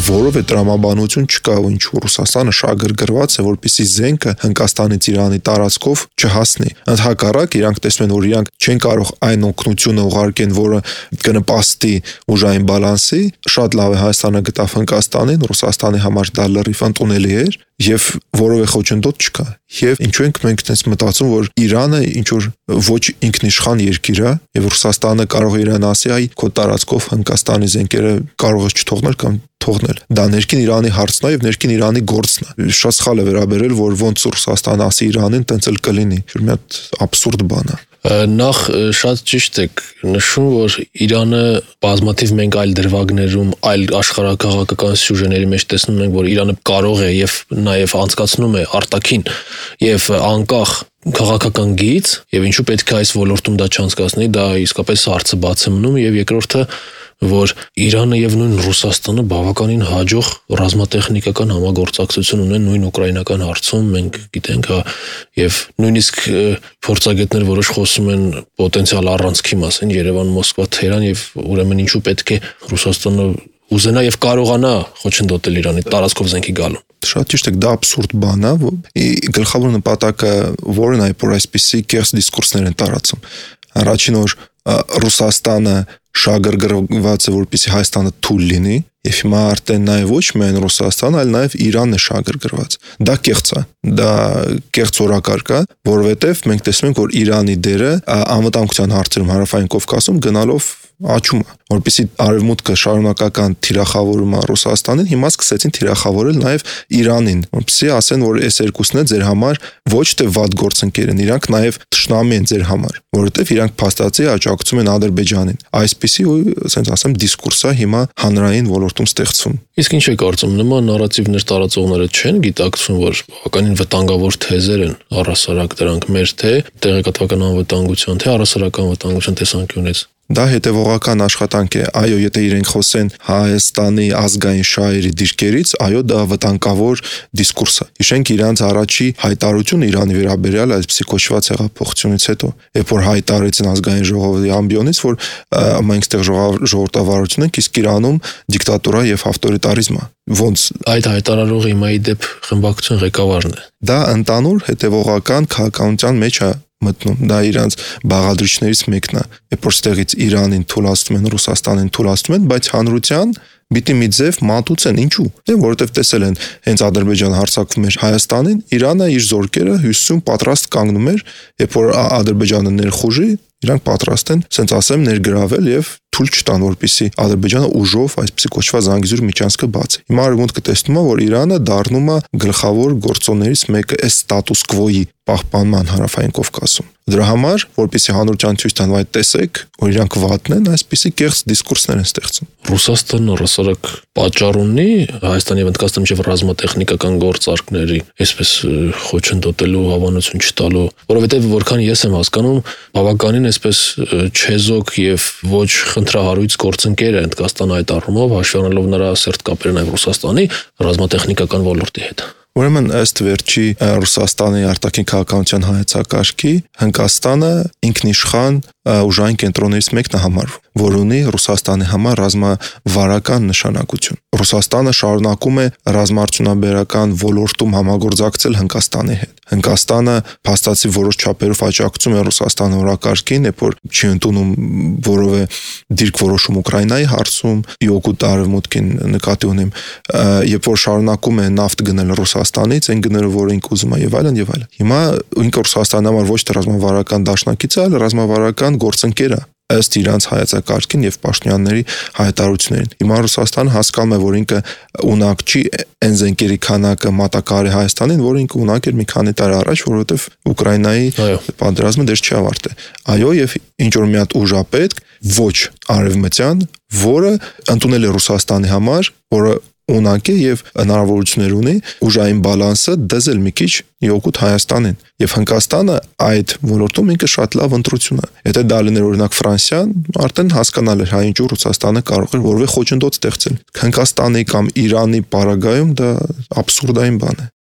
որևէ տրամաբանություն չկա, ինչու Ռուսաստանը շագրգռված է, որպեսզի զենքը Հնդկաստանից Իրանի տարածքով չհասնի։ Ընդհակառակ իրանք տեսնում են, որ իրանք չեն կարող այն օգնությունը ուղարկեն, որը կնպաստի ուժային բալանսի, շատ լավ է Հայաստանը գտավ Հնդկաստանին, Ռուսաստանի համար դա լրիվ ընդունելի էր եւ որևէ խոչընդոտ չկա։ Եվ ինչու ենք մենք այդպես մտածում, որ Իրանը ինչ որ ոչ ինքնիշխան երկիր է եւ Ռուսաստանը կարող է իրան ասի, այ քո տարածքով Հնդկաստանի զենքերը կարող ես չթողնել կամ թողնել։ Դա ներքին Իրանի հարցն է եւ ներքին Իրանի գործն է։ Շատ սխալ է վերաբերել, որ ոնց Ռուսաստանը ասի Իրանին, տենց էլ կլինի։ Մի հատ աբսուրդ բան է։ Նախ շատ ճիշտ եք նշում, որ Իրանը բազմաթիվ մենք այլ դրվագներում, այլ աշխարհակաղակական սյուժեների մեջ տեսնում ենք, որ Իրանը կարող է եւ նաեւ անցկացնում է արտաքին եւ անկախ քաղաքական գիծ եւ ինչու պետք է այս ոլորտում դա չանցկացնի, դա իսկապես հարցը բաց է մնում եւ երկրորդը որ Իրանը եւ նույն Ռուսաստանը բավականին հաջող ռազմատեխնիկական համագործակցություն ունեն նույն ուկրաինական հարցում, մենք գիտենք, եւ նույնիսկ փորձագետներ որոշ խոսում են պոտենցիալ առանցքի մասին Երևան, Մոսկվա, Թեհրան եւ ուրեմն ինչու պետք է Ռուսաստանը ուզենա եւ կարողանա խոչընդոտել Իրանի տարածքով զենքի գալուն։ Շատ ճիշտ է, դա աբսուրդ բան է, գլխավոր նպատակը որն է, որ այսպիսի կեղծ դիսկուրսներ են տարածում։ Առաջին որ Ռուսաստանը շագրգռված է, որպեսզի Հայաստանը թույլ լինի, եւ հիմա արդեն նաեւ ոչ միայն Ռուսաստանը, այլ նաեւ Իրանն է շագրգռված։ Դա կեղծ է, դա կեղծ օրակարգ է, որովհետեւ մենք տեսնում ենք, որ Իրանի դերը անվտանգության հարցերում Հարավային Կովկասում գնալով աճում է, որպեսզի արևմուտքը շարունակական թիրախավորում է Ռուսաստանին, հիմա սկսեցին թիրախավորել նաեւ Իրանին, որպեսզի ասեն, որ այս երկուսն է ձեր համար ոչ թե վատ գործընկեր են, իրանք նաեւ թշնամի են ձեր համար, որովհետեւ իրանք փաստացի աջակցում են Ադրբեջանին։ Այսպիսի, ասենք ասեմ, դիսկուրս է հիմա հանրային ոլորտում ստեղծվում։ Իսկ ինչ է կարծում, նման նարատիվներ տարածողները չեն գիտակցում, որ բավականին վտանգավոր թեզեր են առհասարակ դրանք մեր թե տեղեկատվական անվտանգության, թե առհասարական անվտանգության տեսանկյունից։ Դա հետևողական աշխատանք է, այո, եթե իրենք խոսեն Հայաստանի ազգային շահերի դիրքերից, այո, դա վտանգավոր դիսկուրս է։ Հիշենք իրանց առաջի հայտարարությունը Իրանի վերաբերյալ այսպիսի կոչված հեղափոխությունից հետո, երբ որ հայտարարեցին ազգային ժողովի ամբիոնից, որ մենք ստեղ ժողովրդավարություն ենք, իսկ Իրանում դիկտատուրա եւ ավտորիտարիզմ է։ Ոնց այդ հայտարարողը հիմա իդեպ խմբակցության ղեկավարն է։ Դա ընդանուր հետևողական քաղաքականության մեջ է մտնում, դա իրանց բաղադրիչներից մեկն է, երբ որ ստեղից Իրանին թույլատնում են, Ռուսաստանին թույլատնում են, բայց հանրության պիտի մի ձև մատուցեն, ինչու՞։ Որովհետև տեսել են, հենց Ադրբեջանը հարձակվում էր Հայաստանին, Իրանը իր զորքերը հյուսիսում պատրաստ կանգնում էր, երբ որ Ադրբեջանը ներխուժի, իրանք պատրաստ են, ասենց ասեմ, ներգրավել եւ թույլ չտան, որպեսզի Ադրբեջանը ուժով այսպիսի կոչված Զանգեզուր միջանցքը բացի։ Հիմա արևմուտքը տեսնում է, որ Իրանը դառնում է գլխավոր գործոններից մեկը այս ստատուս կվոյի պահպանման Հարավային Կովկասում։ Դրա համար, որպեսզի հանրության ցույց տան, այդ տեսեք, որ իրանք վատն են, այսպիսի կեղծ դիսկուրսներ են ստեղծում։ Ռուսաստանը ռուսարակ պատճառ ունի Հայաստանի եւ Հնդկաստանի միջև ռազմատեխնիկական գործարքների այսպես խոչընդոտելու հավանություն չտալու, որովհետեւ որքան ես եմ հասկանում, բավականին այսպես չեզոք եւ ոչ խնդրահարույց գործընկեր է Հնդկաստանը այդ առումով, հաշվի առնելով նրա սերտ կապերն այլ Ռուսաստանի ռազմատեխնիկական ոլորտի հետ։ Ուրեմն ըստ վերջի Ռուսաստանի արտաքին քաղաքականության հայեցակարգի Հնդկաստանը ինքնիշխան ուժային կենտրոններից մեկն է համարվում, որ ունի Ռուսաստանի համար ռազմավարական նշանակություն։ Ռուսաստանը շարունակում է ռազմաարդյունաբերական ոլորտում համագործակցել Հնդկաստանի հետ։ Հնդկաստանը փաստացի որոշ չափերով աջակցում է Ռուսաստանի օրակարգին, երբ որ չի ընդունում որևէ դիրքորոշում Ուկրաինայի հարցում, իօգուտ արևմուտքին նկատի ունեմ, երբ որ շարունակում է նավթ գնել Ռուսաստանից, այն գները, որ ինք ուզում է եւ այլն եւ այլն։ Հիմա ինքը Ռուսաստանի համար ոչ թե ռազմավարական դաշնակից է, այլ ռազմավարական գործընկեր է ըստ իրանց հայեցակարգին եւ պաշտոնյաների հայտարարություններին։ Հիմա Ռուսաստանը հասկանում է, որ ինքը ունակ չի այն զենքերի քանակը մատակարարի Հայաստանին, որ ինքը ունակ էր մի քանի տարի առաջ, որովհետեւ Ուկրաինայի պատերազմը դեռ չի ավարտել։ Այո, եւ ինչ որ մի հատ ուժ է պետք, ոչ արևմտյան, որը ընդունել է Ռուսաստանի համար, որը ունակ է եւ հնարավորություններ ունի ուժային բալանսը դզել մի քիչ իօգուտ Հայաստանին եւ Հնդկաստանը այդ ոլորտում ինքը շատ լավ ընտրություն է։ Եթե դա լիներ օրինակ Ֆրանսիան, արդեն հասկանալ էր, հա ինչու Ռուսաստանը կարող էր որևէ խոչընդոտ ստեղծել։ Հնդկաստանի կամ Իրանի պարագայում դա աբսուրդային բան է։